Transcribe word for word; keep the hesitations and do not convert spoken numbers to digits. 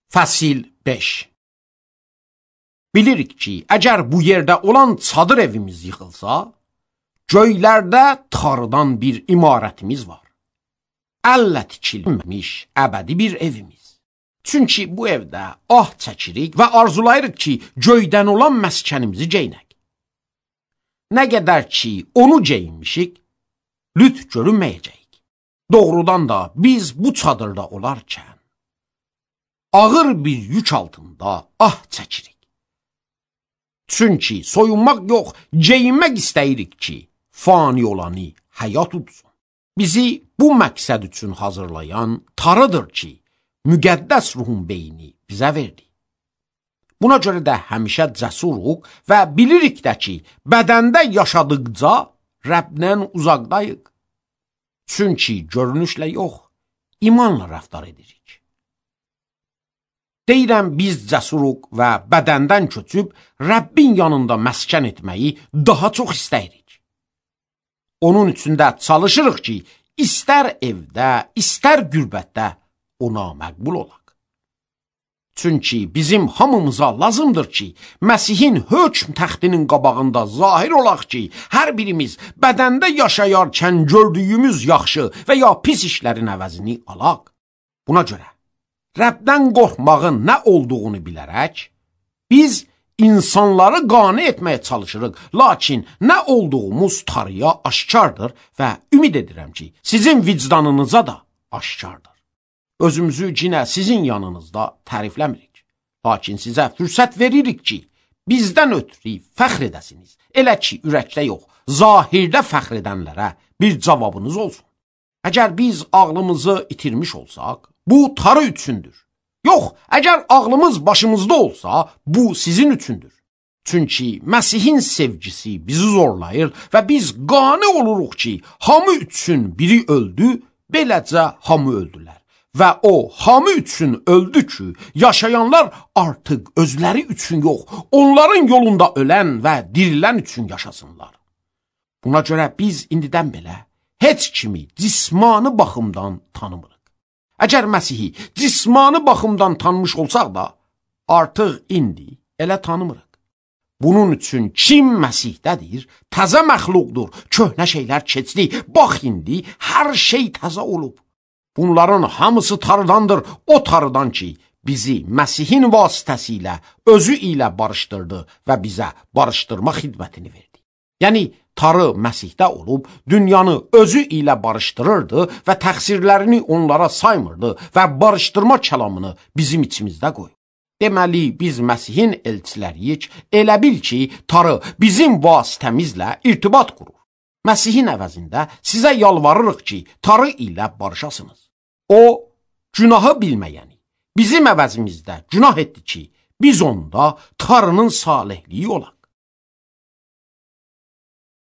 Fəsil beş. Bilirik ki, əgər bu yerdə olan çadır evimiz yıxılsa, göylərdə tarıdan bir imarətimiz var. Əllə tikilmiş əbədi bir evimiz. Çünki bu evdə ah çəkirik və arzulayırıq ki, göydən olan məskənimizi geynək. Nə qədər ki, onu geyinmişik, lüt görünməyəcəyik. Doğrudan da biz bu çadırda olarkən, ağır bir yük altında ah çəkirik. Çünki soyunmaq yox, geyinmək istəyirik ki, fani olanı həyat udsun. Bizi bu məqsəd üçün hazırlayan tarıdır ki, müqəddəs ruhun beyni bizə verdi. Buna görə də həmişə cəsuruq və bilirik də ki, bədəndə yaşadıqca Rəbdən uzaqdayıq. Çünki görünüşlə yox, imanla rəftar edirik. Deyirəm, biz cəsuruq və bədəndən köçüb Rəbbin yanında məskən etməyi daha çox istəyirik. Onun üçün də çalışırıq ki, istər evdə, istər qürbətdə ona məqbul olaq. Çünki bizim hamımıza lazımdır ki, Məsihin hökm təxtinin qabağında zahir olaq ki, hər birimiz bədəndə yaşayarkən gördüyümüz yaxşı və ya pis işlərin əvəzini alaq. Buna görə Rəbdən qorxmağın nə olduğunu bilərək, biz insanları qane etməyə çalışırıq, lakin nə olduğumuz tarıya aşkardır və ümid edirəm ki, sizin vicdanınıza da aşkardır. Özümüzü cinə sizin yanınızda tərifləmirik, lakin sizə fürsət veririk ki, bizdən ötürü fəxr edəsiniz, elə ki, ürəkdə yox, zahirdə fəxr edənlərə bir cavabınız olsun. Əgər biz ağlımızı itirmiş olsaq, bu tarı üçündür. Yox, əgər ağlımız başımızda olsa, bu sizin üçündür. Çünki Məsihin sevgisi bizi zorlayır və biz qane oluruq ki, hamı üçün biri öldü, beləcə hamı öldülər. Və o hamı üçün öldü ki, yaşayanlar artıq özləri üçün yox, onların yolunda ölən və dirilən üçün yaşasınlar. Buna görə biz indidən belə heç kimi cismani baxımdan tanımırıq. Əgər Məsihi cismani baxımdan tanımış olsaq da, artıq indi elə tanımırıq. Bunun üçün kim Məsihdədir, təzə məxluqdur, köhnə şeylər keçdi, bax indi hər şey təzə olub. Bunların hamısı tarıdandır, o tarıdan ki, bizi Məsihin vasitəsilə özü ilə barışdırdı və bizə barışdırma xidmətini verdi. Yəni, tarı Məsihdə olub, dünyanı özü ilə barışdırırdı və təqsirlərini onlara saymırdı və barışdırma kəlamını bizim içimizdə qoyub. Deməli, biz Məsihin elçiləriyik, elə bil ki, tarı bizim vasitəmizlə irtibat qurur. Məsihin əvəzində sizə yalvarırıq ki, tarı ilə barışasınız. O, günahı bilməyəni, bizim əvəzimizdə günah etdi ki, biz onda tarının salihliyi olaq.